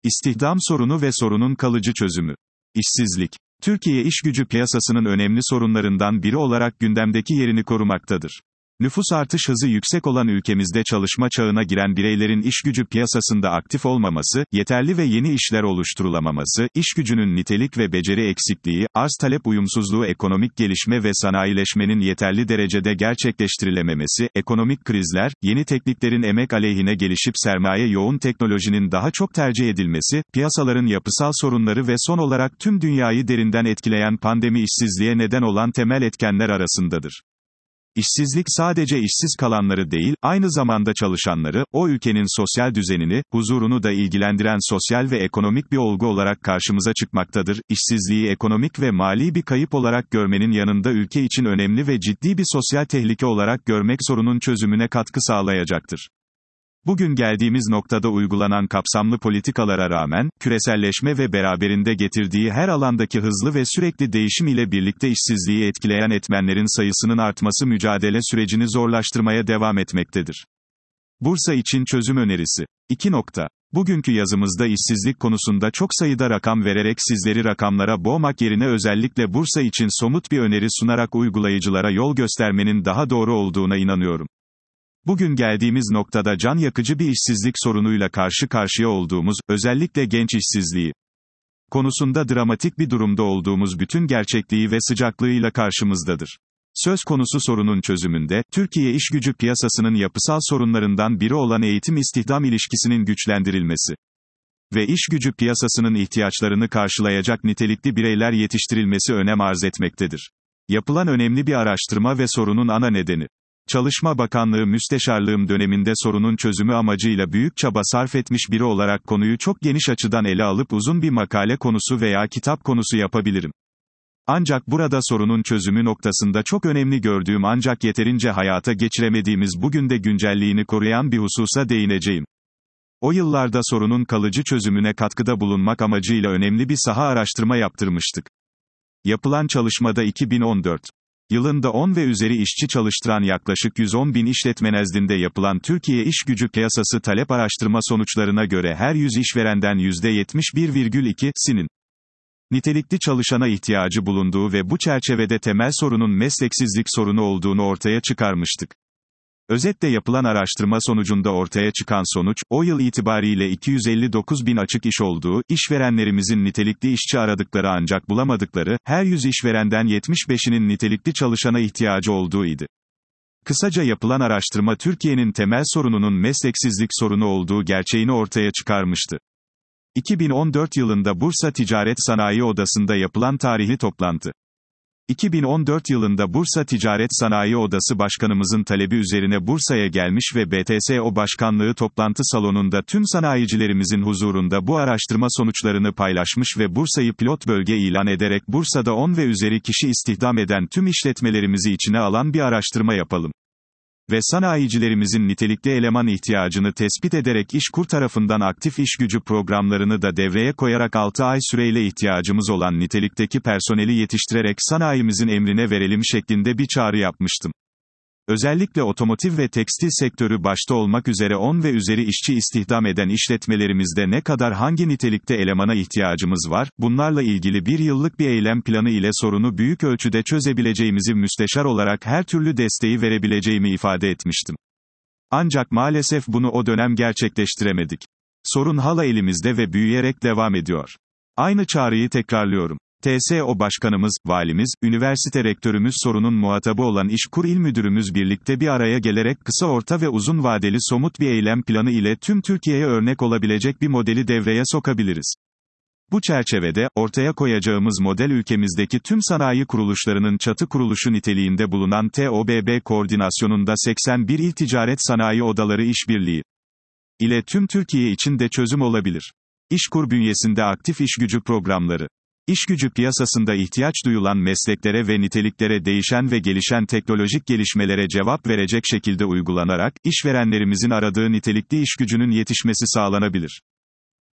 İstihdam sorunu ve sorunun kalıcı çözümü. İşsizlik. Türkiye iş gücü piyasasının önemli sorunlarından biri olarak gündemdeki yerini korumaktadır. Nüfus artış hızı yüksek olan ülkemizde çalışma çağına giren bireylerin iş gücü piyasasında aktif olmaması, yeterli ve yeni işler oluşturulamaması, iş gücünün nitelik ve beceri eksikliği, arz-talep uyumsuzluğu, ekonomik gelişme ve sanayileşmenin yeterli derecede gerçekleştirilememesi, ekonomik krizler, yeni tekniklerin emek aleyhine gelişip sermaye yoğun teknolojinin daha çok tercih edilmesi, piyasaların yapısal sorunları ve son olarak tüm dünyayı derinden etkileyen pandemi işsizliğe neden olan temel etkenler arasındadır. İşsizlik sadece işsiz kalanları değil, aynı zamanda çalışanları, o ülkenin sosyal düzenini, huzurunu da ilgilendiren sosyal ve ekonomik bir olgu olarak karşımıza çıkmaktadır. İşsizliği ekonomik ve mali bir kayıp olarak görmenin yanında ülke için önemli ve ciddi bir sosyal tehlike olarak görmek sorunun çözümüne katkı sağlayacaktır. Bugün geldiğimiz noktada uygulanan kapsamlı politikalara rağmen, küreselleşme ve beraberinde getirdiği her alandaki hızlı ve sürekli değişim ile birlikte işsizliği etkileyen etmenlerin sayısının artması mücadele sürecini zorlaştırmaya devam etmektedir. Bursa için çözüm önerisi. 2. Bugünkü yazımızda işsizlik konusunda çok sayıda rakam vererek sizleri rakamlara boğmak yerine özellikle Bursa için somut bir öneri sunarak uygulayıcılara yol göstermenin daha doğru olduğuna inanıyorum. Bugün geldiğimiz noktada can yakıcı bir işsizlik sorunuyla karşı karşıya olduğumuz, özellikle genç işsizliği konusunda dramatik bir durumda olduğumuz bütün gerçekliği ve sıcaklığıyla karşımızdadır. Söz konusu sorunun çözümünde, Türkiye iş gücü piyasasının yapısal sorunlarından biri olan eğitim-istihdam ilişkisinin güçlendirilmesi ve iş gücü piyasasının ihtiyaçlarını karşılayacak nitelikli bireyler yetiştirilmesi önem arz etmektedir. Yapılan önemli bir araştırma ve sorunun ana nedeni. Çalışma Bakanlığı Müsteşarlığım döneminde sorunun çözümü amacıyla büyük çaba sarf etmiş biri olarak konuyu çok geniş açıdan ele alıp uzun bir makale konusu veya kitap konusu yapabilirim. Ancak burada sorunun çözümü noktasında çok önemli gördüğüm ancak yeterince hayata geçiremediğimiz bugün de güncelliğini koruyan bir hususa değineceğim. O yıllarda sorunun kalıcı çözümüne katkıda bulunmak amacıyla önemli bir saha araştırma yaptırmıştık. Yapılan çalışmada 2014 yılında 10 ve üzeri işçi çalıştıran yaklaşık 110 bin işletme nezdinde yapılan Türkiye İş Gücü Piyasası Talep Araştırma sonuçlarına göre her 100 işverenden %71,2'sinin nitelikli çalışana ihtiyacı bulunduğu ve bu çerçevede temel sorunun mesleksizlik sorunu olduğunu ortaya çıkarmıştık. Özetle yapılan araştırma sonucunda ortaya çıkan sonuç, o yıl itibariyle 259 bin açık iş olduğu, işverenlerimizin nitelikli işçi aradıkları ancak bulamadıkları, her 100 işverenden 75'inin nitelikli çalışana ihtiyacı olduğu idi. Kısaca yapılan araştırma Türkiye'nin temel sorununun mesleksizlik sorunu olduğu gerçeğini ortaya çıkarmıştı. 2014 yılında Bursa Ticaret Sanayi Odası'nda yapılan tarihi toplantı. 2014 yılında Bursa Ticaret Sanayi Odası Başkanımızın talebi üzerine Bursa'ya gelmiş ve BTSO Başkanlığı toplantı salonunda tüm sanayicilerimizin huzurunda bu araştırma sonuçlarını paylaşmış ve Bursa'yı pilot bölge ilan ederek Bursa'da 10 ve üzeri kişi istihdam eden tüm işletmelerimizi içine alan bir araştırma yapalım. Ve sanayicilerimizin nitelikli eleman ihtiyacını tespit ederek İşkur tarafından aktif iş gücü programlarını da devreye koyarak 6 ay süreyle ihtiyacımız olan nitelikteki personeli yetiştirerek sanayimizin emrine verelim şeklinde bir çağrı yapmıştım. Özellikle otomotiv ve tekstil sektörü başta olmak üzere 10 ve üzeri işçi istihdam eden işletmelerimizde ne kadar hangi nitelikte elemana ihtiyacımız var, bunlarla ilgili bir yıllık bir eylem planı ile sorunu büyük ölçüde çözebileceğimizi müsteşar olarak her türlü desteği verebileceğimi ifade etmiştim. Ancak maalesef bunu o dönem gerçekleştiremedik. Sorun hala elimizde ve büyüyerek devam ediyor. Aynı çağrıyı tekrarlıyorum. TSO Başkanımız, Valimiz, üniversite rektörümüz sorunun muhatabı olan İşkur İl Müdürümüz birlikte bir araya gelerek kısa orta ve uzun vadeli somut bir eylem planı ile tüm Türkiye'ye örnek olabilecek bir modeli devreye sokabiliriz. Bu çerçevede, ortaya koyacağımız model ülkemizdeki tüm sanayi kuruluşlarının çatı kuruluşu niteliğinde bulunan TOBB koordinasyonunda 81 il ticaret sanayi odaları işbirliği ile tüm Türkiye için de çözüm olabilir. İşkur bünyesinde aktif iş gücü programları. İş gücü piyasasında ihtiyaç duyulan mesleklere ve niteliklere değişen ve gelişen teknolojik gelişmelere cevap verecek şekilde uygulanarak, işverenlerimizin aradığı nitelikli iş gücünün yetişmesi sağlanabilir.